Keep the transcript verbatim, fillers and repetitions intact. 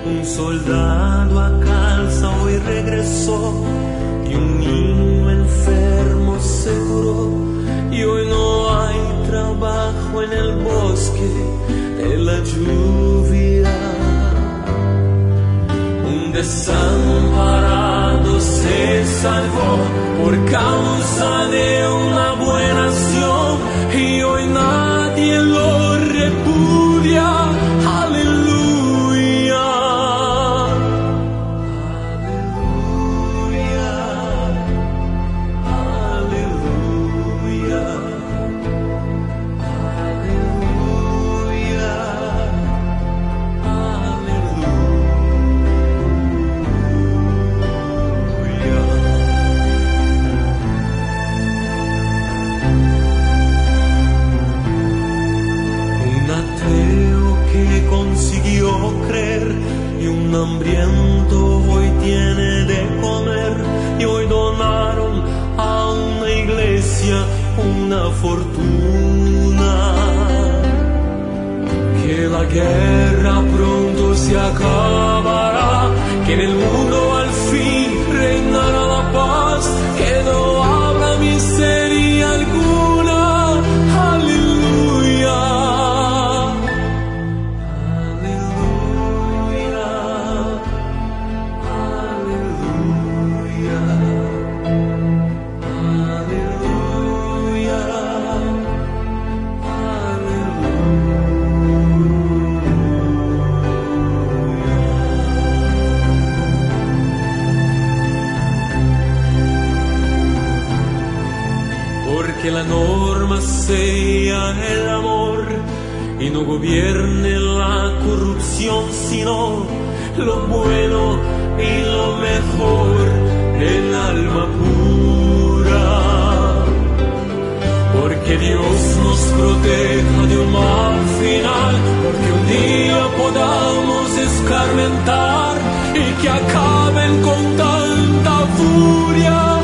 Un soldado a casa hoy regresó y un niño enfermo se curó. Y hoy no hay trabajo en el bosque de la lluvia. Un desamparado se salvó por causa de una buena acción y hoy nadie lo repudia. Aleluya, aleluya, aleluya, aleluya, consiguió creer y un hambriento hoy tiene de comer y hoy donaron a una iglesia una fortuna. Que la guerra pronto se acabará, que en el mundo al fin reinará la paz, que no habrá miseria alguna. Aleluya. Que la norma sea el amor y no gobierne la corrupción, sino lo bueno y lo mejor del alma pura. Porque Dios nos proteja de un mal final, porque un día podamos escarmentar y que acaben con tanta furia.